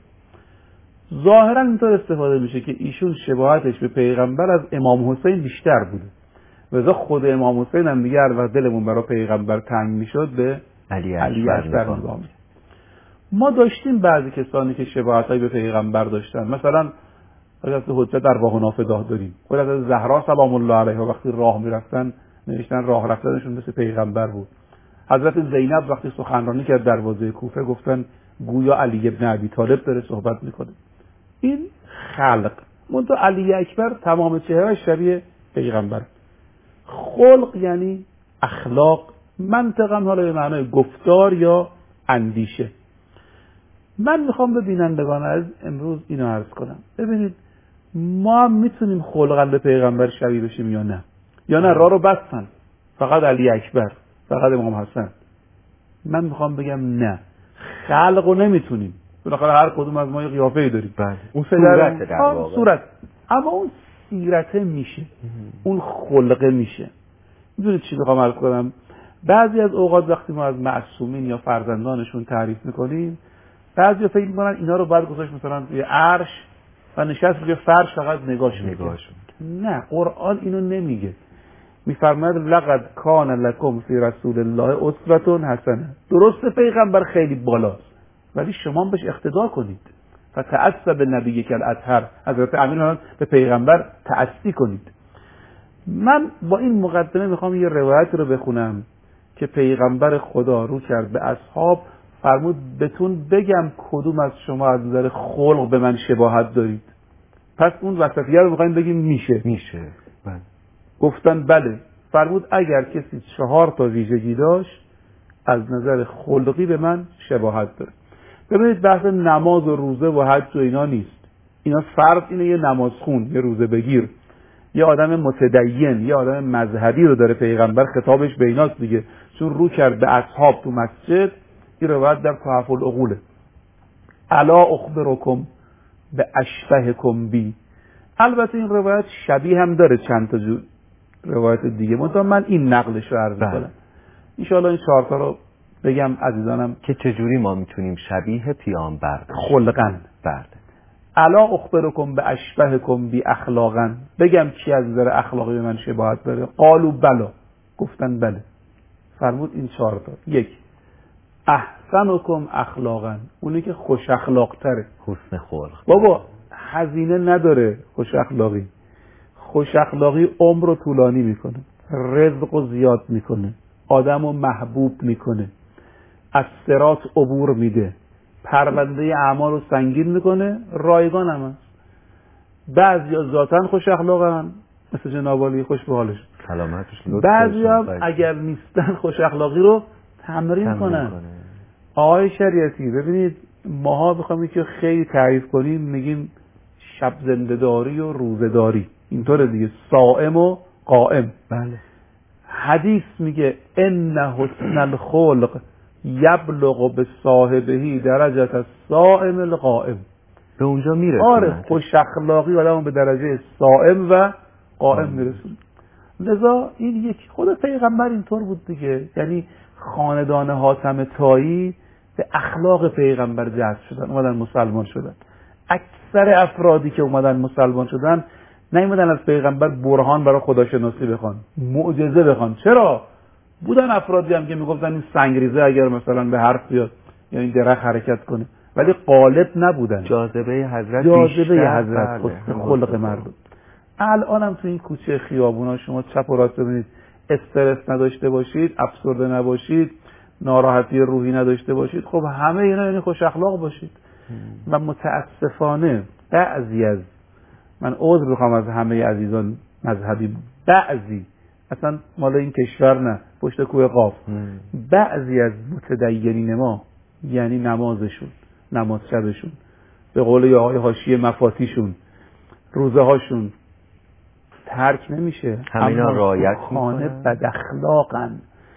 Speaker 3: ظاهرا اینطور استفاده میشه که ایشون شباهتش به پیغمبر از امام حسین بیشتر بوده. واسه خود امام حسین هم دیگه هر وقت دلمون برای پیغمبر تنگ میشد به علی اکبر نگاه می‌کرد. ما داشتیم بعضی کسانی که شباهتایی به پیغمبر داشتن، مثلا حضرت حجت ارواح نافدا داریم، حضرت زهرا سلام الله علیها وقتی راه میرفتن نوشتن راه رفتنشون مثل پیغمبر بود. حضرت زینب وقتی سخنرانی کرد دروازه کوفه گفتن گویا علی ابن ابی طالب داره صحبت میکنه. این خلق. منتها علی اکبر تمام چهره شبیه پیغمبر. خلق یعنی اخلاق، منطقا حالا به معنای گفتار یا اندیشه. من میخوام به بینندگان از امروز اینو عرض کنم. ببینید ما هم میتونیم خلقا به پیغمبر شبیه بشیم یا نه، یا نه راه رو بستن فقط علی اکبر، فقط امام حسن. من میخوام بگم نه، خلق رو نمیتونیم. بالاخره هر کدوم از ما یه قیافه‌ای داریم.
Speaker 2: بله. اون صورت در واقع.
Speaker 3: صورت. اما اون سیرته میشه، اون خلقه میشه. میدونید چی میخوام عرض کنم؟ بعضی از اوقات وقتی ما از معصومین یا فرزندانشون تعریف میکنیم، بعضی فکر میکنن اینا رو باید گذاشت مثلا توی عرش و نشست روی فرش فقط نگاش میکنه. نه، قرآن اینو نمیگه. میفرماید لقد کان لکم فی رسول الله اسوة حسنه. درسته پیغمبر خیلی بالاست، ولی شما هم بهش اقتدا کنید. فتأسی به نبی کل اطهر، حضرت امین به پیغمبر تأسی کنید. من با این مقدمه میخوام یه روایت رو بخونم که پیغمبر خدا رو کرد به اصحاب، فرمود بهتون بگم کدوم از شما از نظر خلق به من شباهت دارید. پس اون وصفیه رو میخوایم بگیم میشه
Speaker 2: میشه بله.
Speaker 3: گفتن بله. فرمود اگر کسی چهار تا ویژگی داشت از نظر خلقی به من شباهت داره. ببینید بحث نماز و روزه و حج و اینا نیست. اینا فرض اینه یه نمازخون، یه روزه بگیر، یه آدم متدین، یه آدم مذهبی رو داره پیغمبر خطابش به ایناست دیگه، چون رو کرد به اصحاب تو مسجد. این روایت در تحف العقوله. الا اخبرکم به اشبهکم بی. البته این روایت شبیه هم داره چند تا جو روایت دیگه، منتها من این نقلش رو عرض می‌کنم. ان شاء الله این چهار تا رو بگم عزیزانم
Speaker 2: که چجوری ما میتونیم شبیه پیامبر
Speaker 3: خلقاً.
Speaker 2: بله.
Speaker 3: الا اخبرکم به اشبهکم بی اخلاقا. بگم کی از نظر اخلاقی به من شباهت داره؟ قالوا بلا. گفتن بله. فرمود این چهار تا. یک، احسنکم اخلاقا، اونی که خوش اخلاق تره.
Speaker 2: حسن خلق.
Speaker 3: بابا هزینه نداره خوش اخلاقی. خوش اخلاقی عمر رو طولانی میکنه، رزق رو زیاد میکنه، آدم رو محبوب میکنه، از صراط عبور میده، پرونده اعمال رو سنگین میکنه، رایگان هم هست. بعضیا ذاتاً خوش اخلاقن، مثل جناب علی خوش به حالش.
Speaker 2: سلامتش.
Speaker 3: بعضی هم اگر نیستن خوش اخلاقی رو تمرین کنن. آقای شریعتی ببینید ماها بخوایم که خیلی تعریف کنیم میگیم شب زنده‌داری و روزه‌داری، اینطوره دیگه، صائم و قائم.
Speaker 2: بله.
Speaker 3: حدیث میگه ان حسن الخلق یبلغ به صاحبهی درجه الصائم القائم.
Speaker 2: به اونجا میرسونه.
Speaker 3: آره، خوش اخلاقی آدمو به درجه صائم و قائم میرسونه. لذا این یک خود پیغمبر اینطور بود دیگه، یعنی خاندان حاتم طایی به اخلاق پیغمبر جذب شدن، اومدن مسلمان شدن. اکثر افرادی که اومدن مسلمان شدن نیومدن از پیغمبر برهان برای خداشناسی بخوان، معجزه بخوان. چرا؟ بودن افرادی هم که میگفتن این سنگریزه اگر مثلا به حرف بیاد یا این درخت حرکت کنه، ولی غالب نبودن.
Speaker 2: جاذبه حضرت
Speaker 3: جاذبه حضرت حسن خلق مردم. الان هم تو این کوچه خیابونا شما چپ و راست ببینید، استرس نداشته باشید، افسرده نباشید، ناراحتی روحی نداشته باشید، خب همه اینا یعنی خوش اخلاق باشید. و متاسفانه بعضی از، من عذر میخوام از همه عزیزان مذهبی، بعضی اصلا مال این کشور نه، پشت کوه قاف، بعضی از متدینین ما یعنی نمازشون، نماز شبشون، به قول آقای حاشیه مفاتیشون، روزه هاشون ترک نمیشه،
Speaker 2: همینا رعایت
Speaker 3: خانه بد اخلاقن.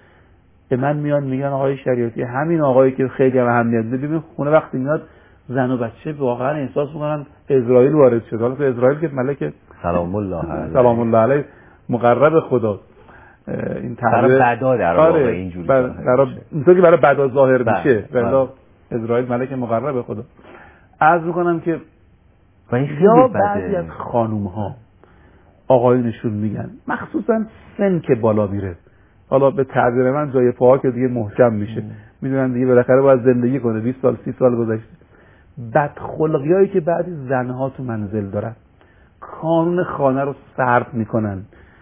Speaker 3: به من میان میگن آقای شریعتی، همین آقایی که خیلی هم اهمیت میده، ببین خونه وقتی میاد زن و بچه واقعا احساس میکنن اسرائیل وارد شده. حالا تو اسرائیل که ملک
Speaker 2: سلام الله علیه
Speaker 3: سلام الله علیه مقرب خدا، این
Speaker 2: برای بدا در واقع اینجوری
Speaker 3: برای اینطوری برای بدا ظاهر میشه، ولی اسرائیل ملک مقرب خدا. عرض میکنم که یا بعضی از خانوم ها آقایونشون میگن، مخصوصا سن که بالا میره، حالا به تعبیر من جای پاها که دیگه محکم میشه، میدونن دیگه بالاخره باید زندگی کنه، بیست سال سی سال گذشته، بدخلقیایی که بعضی زنها تو منزل دارن، کانون خانه رو سرد میکنن،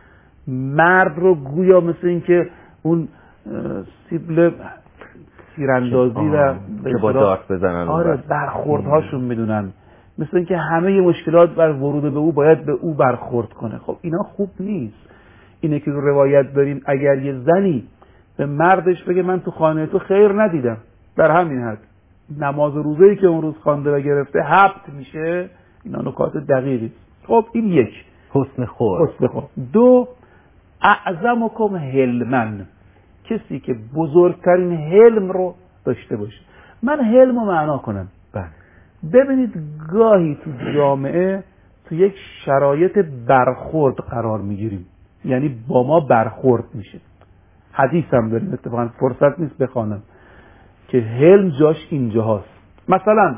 Speaker 3: مرد رو گویا مثل این که اون سیبل تیراندازی و
Speaker 2: که با دارت بزنن،
Speaker 3: آره برخوردهاشون میدونن، مثل اینکه همه مشکلات بر ورود به او باید به او برخورد کنه. خب اینا خوب نیست. اینه که روایت داریم اگر یه زنی به مردش بگه من تو خانه تو خیر ندیدم، در همین حد نماز و روزه‌ای که اون روز خوانده و گرفته حبط میشه، اینا نکات دقیقی. خب این یک
Speaker 2: حسن خلق.
Speaker 3: حسن خلق. دو، اعظمکم حلمن، کسی که بزرگترین حلم رو داشته باشه. من حلم رو معنا کنم.
Speaker 2: بله.
Speaker 3: ببینید گاهی تو جامعه تو یک شرایط برخورد قرار میگیریم، یعنی با ما برخورد میشه. حدیث هم داریم، اتفاقا فرصت نیست بخوانم، که حلم جاش اینجا هست. مثلا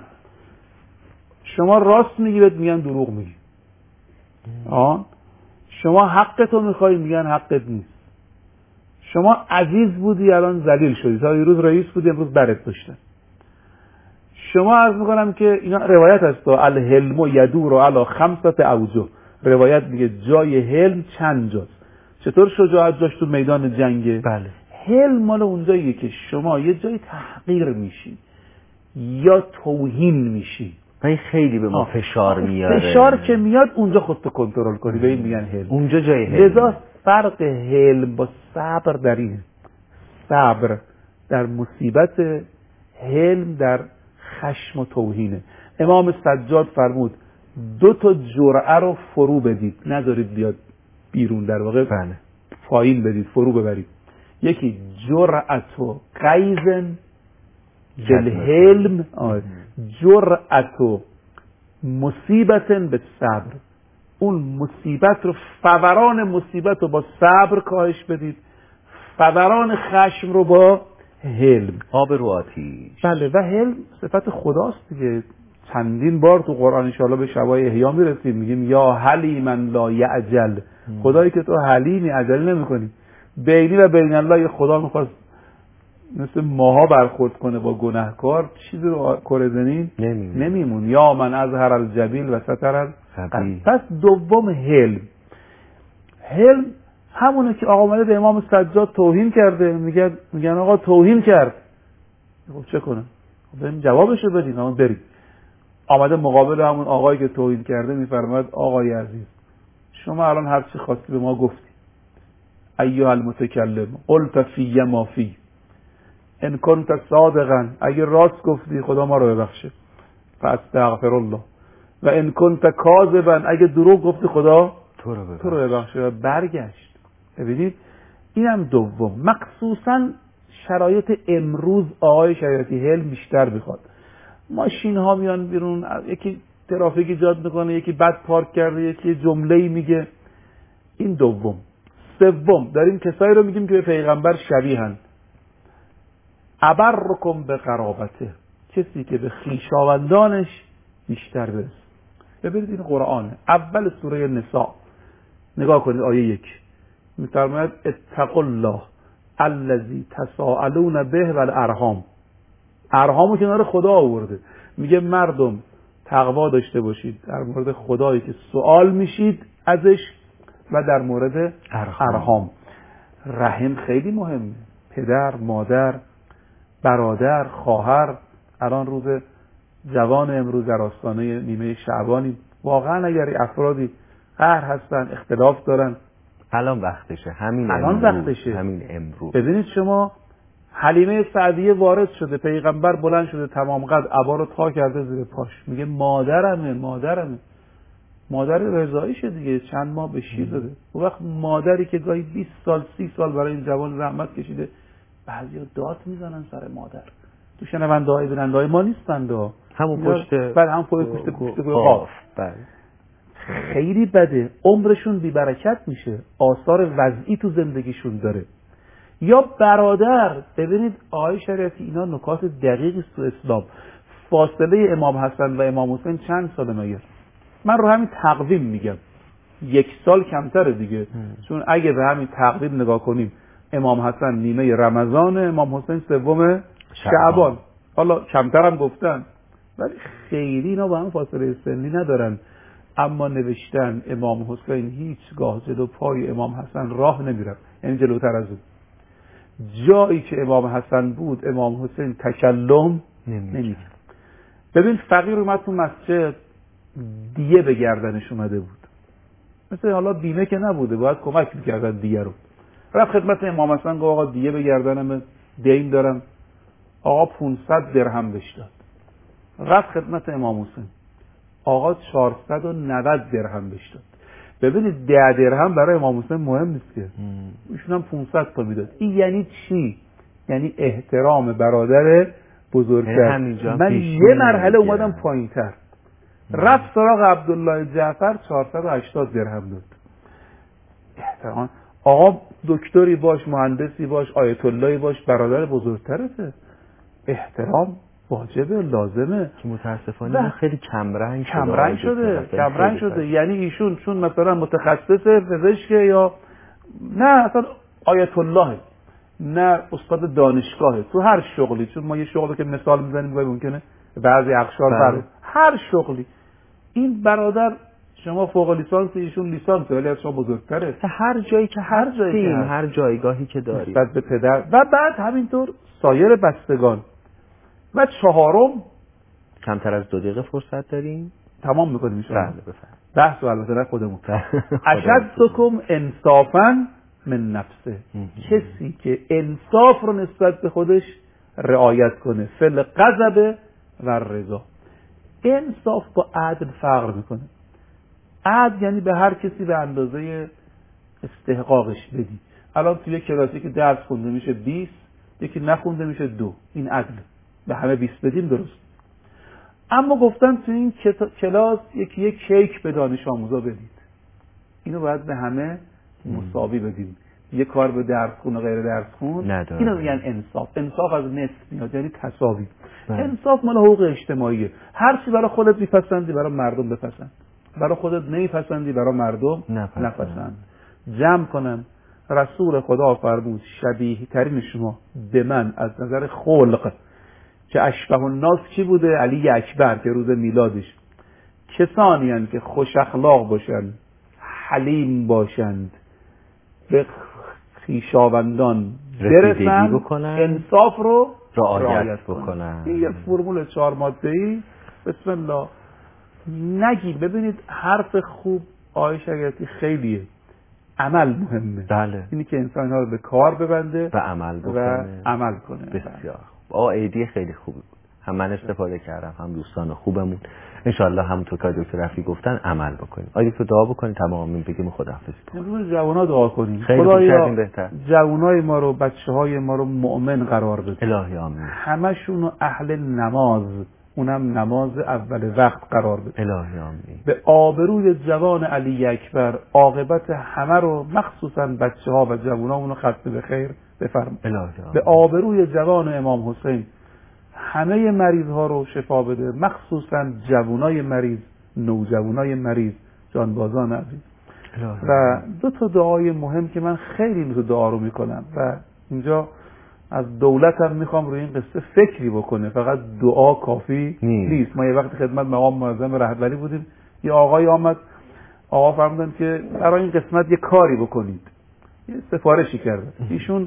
Speaker 3: شما راست میگی بهت میگن دروغ میگی، آن شما حقتو میخوای میگن حقت نیست. شما عزیز بودی الان ذلیل شدی، تا یه روز رئیس بودی امروز برت داشتن. شما عرض میکنم که اینا روایت هست، الحلم یدور علی خمسة اوجه، روایت میگه جای حلم چند جاست. چطور شجاعت جاش تو میدان جنگه؟
Speaker 2: بله.
Speaker 3: حلم مال اونجاییه که شما یه جای تحقیر میشی یا توهین میشی،
Speaker 2: این خیلی به ما فشار میاره.
Speaker 3: فشار که میاد اونجا خودتو کنترل کنی، به این میگن حلم.
Speaker 2: اونجا جای حلم.
Speaker 3: لذا فرق حلم با صبر در این، صبر در مصیبت، حلم در خشم و توهینه. امام سجاد فرمود دو تا جرعه رو فرو بدید، نذارید بیاد بیرون، در واقع
Speaker 2: بله.
Speaker 3: پایین بدید، فرو ببرید. یکی جرعتو قیزن بالحلم، جرعتو مصیبتن به صبر، اون مصیبت رو، فوران مصیبت رو با صبر کاهش بدید، فوران خشم رو با حلم.
Speaker 2: آب رو آتیش.
Speaker 3: بله. و حلم صفت خداست دیگه. چندین بار تو قرآن انشاءالله به شبای احیا میرسیم، میگیم یا حلیمن لا یعجل، خدایی که تو حلیمی، عجله نمی کنی. بینی و بین الله یه خدا میخواست مثل ماها برخورد کنه با گناهکار، چیزی رو کره زنین نمیمون. یا من اظهر الجبیل و ستر القبیح. پس دوم حلم. حلم همونه که آقا اومده به امام سجاد توهین کرده، میگن میگن آقا توهین کرد، خب چه کنم؟ بریم جوابشو بدیم، اما بریم. آمده مقابل همون آقایی که توهین کرده، میفرماید آقای عزیز شما الان هر چی خواستی به ما گفتی، ایها المتکلم قلت فی ما فی، ان کنت صادقا، اگه راست گفتی خدا ما رو ببخشه، فاستغفر الله، و ان کنت کاذبا، اگه دروغ گفتی خدا
Speaker 2: تو رو ببخشه.
Speaker 3: تو رو ببخشه. و برگشت. ببینید اینم دوم. مخصوصا شرایط امروز آقای شریعتی حلم بیشتر بخواد. ماشین ها میان بیرون، یکی ترافیک ایجاد میکنه، یکی بد پارک کرده، یکی جمله‌ای میگه، این دوم. سوم داریم کسایی رو میگیم که به پیغمبر شبیهن، ابرکم به قرابته، کسی که به خویشاوندانش بیشتر برسه. ببینید این قرآنه، اول سوره نساء نگاه کنید، آیه یک میفرماید اتقوا الله الذی تساءلون به والارحام. ارحامو کنار خدا آورده، میگه مردم تقوا داشته باشید در مورد خدایی که سوال میشید ازش، و در مورد ارحام. رحم خیلی مهمه، پدر، مادر، برادر، خواهر. الان روز جوان امروز در آستانه نیمه شعبانی، واقعا اگر افرادی قهر هستن، اختلاف دارن،
Speaker 2: الان وقتشه، همین
Speaker 3: الان
Speaker 2: امروز.
Speaker 3: وقتشه.
Speaker 2: همین امروز.
Speaker 3: ببینید شما حلیمه سعدیه وارد شده، پیغمبر بلند شده تمام قد عبا رو تا کرده زیر پاش، میگه مادرمه مادرمه مادر رضاییشه دیگه، چند ماه به شیر داده. اون وقت مادری که گاهی بیست سال سی سال برای این جوان زحمت کشیده، بعضیا داد میزنن سر مادر. تو شنونده های بیننده های ما نیستند،
Speaker 2: همون پشت
Speaker 3: بعد هم پشت پشت پشت قاف. خیلی بده، عمرشون بی برکت میشه، آثار وضعی تو زندگیشون داره. یا برادر، ببینید آقای شریعتی اینا نکات دقیقی است تو اسلام. فاصله امام حسن و امام حسین چند ساله مگه؟ من رو همین تقویم میگم، یک سال کمتره دیگه. هم. چون اگه به همین تقویم نگاه کنیم، امام حسن نیمه رمضان، امام حسین سوم شعبان. حالا کمتر هم گفتن، ولی خیلی اینا با هم فاصله سنی ندارن. اما نوشتن امام حسین هیچگاه جلو پای امام حسن راه نمیرفت، یعنی جلوتر از اون. جایی که امام حسن بود امام حسین تکلم نمیکرد. ببین فقیر اومد تو مسجد، دیه به گردنش اومده بود. مثل حالا بیمه که نبوده، باید کمک میکردن دیه رو. رفت خدمت امام حسن گفت آقا دیه به گردنم، دین دارم. آقا پانصد درهم بهش داد. رفت خدمت امام حسین، آقا چهارصد و نود درهم بهش داد. ببینید ده درهم برای امام حسین مهم نیست که، ایشون هم پانصد تا میداد. این یعنی چی؟ یعنی احترام برادر بزرگتر. من یه مرحله اومدم پایینتر، رفت سراغ عبدالله جعفر، چهارصد و هشتاد درهم داد. احترام. آقا دکتری باش، مهندسی باش، آیت اللهی باش، برادر بزرگترته. احترام واجبه، لازمه.
Speaker 2: که متاسفانه خیلی کمرنگ شده
Speaker 3: کمرنگ شده کمرنگ شده یعنی ایشون چون مثلا متخصص پزشکه یا نه اصلا آیت الله، نه استاد دانشگاهه، تو هر شغلی، چون ما یه شغلی که مثال میزنیم گاهی ممکنه بعضی اقشار بر هر شغلی، این برادر شما فوق لیسانس، ایشون لیسانس، ولی از شما بزرگتره.
Speaker 2: هر جایی که هر جایی که هر, هر جایگاهی که داریم
Speaker 3: نسبت به پدر. و بعد همینطور سایر بستگان. و چهارم،
Speaker 2: کمتر از دو دقیقه فرصت داریم،
Speaker 3: تمام میکنیم ان
Speaker 2: بله بفرمایید.
Speaker 3: بحث و البته نه خودمون. اشدکم انصافا من نفسه، کسی که انصاف رو نسبت به خودش رعایت کنه، فل غضب و رضا. انصاف با عدل فرق میکنه. عدل یعنی به هر کسی به اندازه استحقاقش بدی. الان توی کلاسی که درس خونده میشه بیست، یکی نخونده میشه دو، این عدل. به همه بیست بدیم درست. اما گفتن تو این کلاس یکی یک کیک به دانش آموزا بدید، اینو باید به همه مساوی بدیم. یه کار به درس خون و غیر درس خون نداره. اینو میگن انصاف. انصاف از نصف میاد، یعنی تساوی. بله. انصاف مال حقوق اجتماعیه. هر چی برای خودت میپسندی برای مردم بپسند، برای خودت نمیپسندی برای مردم نپسند, نپسند. جمع کنن. رسول خدا فرمود شبیه ترین شما به من از نظر خلق که اشبه الناس کی بوده؟ علی اکبر که روز میلادش. کسانی هستند که خوش اخلاق باشند، حلیم باشند، به خویشاوندان برسند، انصاف رو
Speaker 2: رعایت بکنن.
Speaker 3: این یه فرمول چهار ماده‌ای. بسم الله. نگید. ببینید حرف خوب آیه شریعتی خیلیه، عمل مهمه.
Speaker 2: بله.
Speaker 3: اینی که انسان ها رو به کار ببنده
Speaker 2: و عمل بکنه.
Speaker 3: و عمل کنه.
Speaker 2: بسیار خوب. آقا ایدی خیلی خوبی بود. هم من استفاده کردم، هم دوستان خوبمون. انشالله همونطور که دکتر رفیع گفتن عمل بکنیم. آقا دکتر دعا بکنید تمام بگیم خداحافظی کنیم.
Speaker 3: امروز جوونا دعا کنیم.
Speaker 2: خدایا
Speaker 3: جوانای ما رو، بچهای ما رو مؤمن قرار بده.
Speaker 2: الهی آمین.
Speaker 3: همشون رو اهل نماز، اونم نماز اول وقت قرار بده.
Speaker 2: الهی آمین.
Speaker 3: به آبروی جوان علی اکبر عاقبت همه رو، مخصوصا بچه‌ها و جوانامون رو ختم به خیر بفرما.
Speaker 2: الهی آمین.
Speaker 3: به آبروی جوان امام حسین همه مریض ها رو شفا بده، مخصوصا جوانای مریض، نوجوانای مریض، جانبازان عزیز. و دو تا دعای مهم که من خیلی این دو دعا رو میکنم و اینجا از دولتم میخوام روی این قصه فکری بکنه. فقط دعا کافی نیست. نیست. ما یه وقت خدمت مقام معظم رهبری بودیم، یه آقای آمد، آقا فرمودن که برای این قسمت یه کاری بکنید، یه سفارشی کردن. ایشون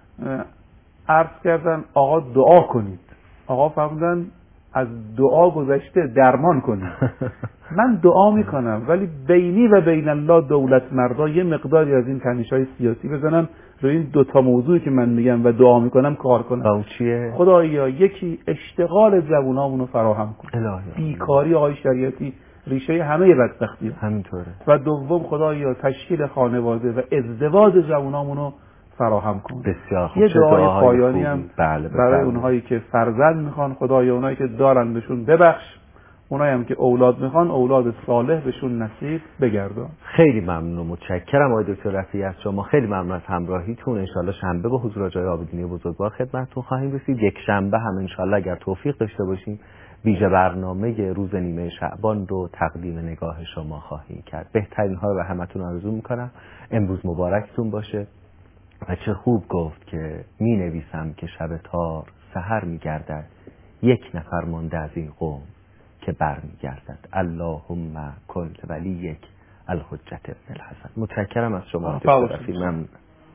Speaker 3: عرض کردن آقا دعا کنید. آقا فرمودن از دعا گذشته درمان کنید. من دعا میکنم ولی بینی و بین الله دولت مردا یه مقداری از این تنش‌های سیاسی بزنن روی این دو تا موضوعی که من میگم و دعا میکنم کار کنم.
Speaker 2: اون چیه؟
Speaker 3: خدایا یکی اشتغال جوانامون رو فراهم کن.
Speaker 2: الهی.
Speaker 3: بیکاری آقای شریعتی ریشه همه بدبختیه.
Speaker 2: همینطوره.
Speaker 3: و دوم خدایا تشکیل خانواده و ازدواج جوانامون رو فراهم کن.
Speaker 2: بسیار خوب.
Speaker 3: یه دعای پایانی هم
Speaker 2: بله
Speaker 3: برای اونهایی که فرزند میخوان، خدایا اونایی که دارن بهشون ببخش، اونایی هم که اولاد میخوان اولاد صالح بهشون نصیب بگردان.
Speaker 2: خیلی ممنون و متشکرم آقای دکتر رفیعی از شما. خیلی ممنون از همراهیتون. انشالله شنبه با حضور جای عابدینی بزرگوار خدمتتون خواهیم رسید. یک شنبه هم انشالله اگر توفیق داشته باشیم ویژه برنامه روز نیمه شعبان رو تقدیم نگاه شما خواهیم کرد. بهترین ها رو به همتون آرزو میکنم. امروز مبارکتون باشه. و چه خوب گفت که می نویسم که شب تار سحر می گردد، یک نفر مانده از این قوم که بر می گردد. اللهم کل ولی یک الحجت ابن الحسن. متشکرم از شما دکتر رفیع. ممنون.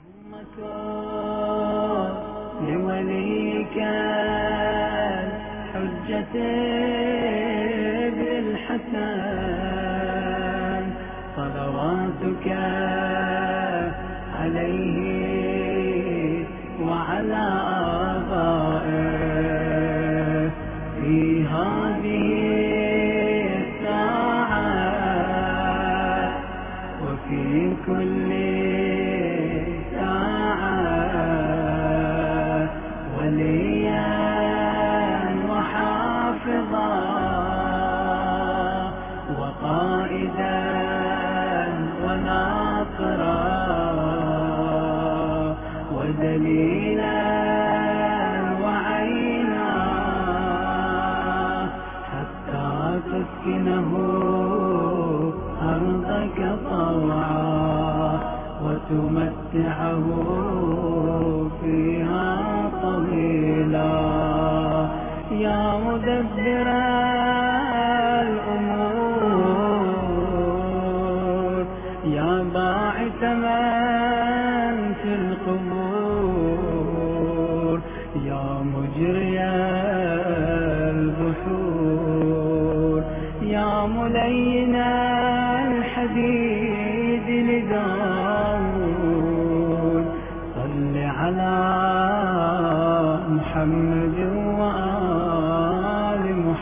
Speaker 5: لوليك الحجة ابن الحسن على آبائه في هذه الساعة وفي كل ساعة وليا وحافظا وقائدا وناصرا ودليلا وعينا حتى تسكنه أرضك طوعا وتمتعه فيها طويلا يا مدبر الأمور يا باعث من في القبور يا مجري البحور يا ملين الحديد لداود صل على محمد وآل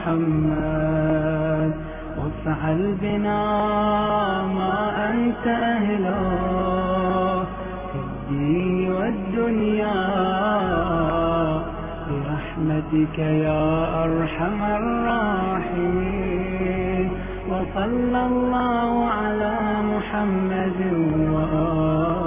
Speaker 5: محمد وافعل بنا ما أنت أهله في الدين والدنيا برحمتك يا أرحم الراحمين وصلى الله على محمد وآله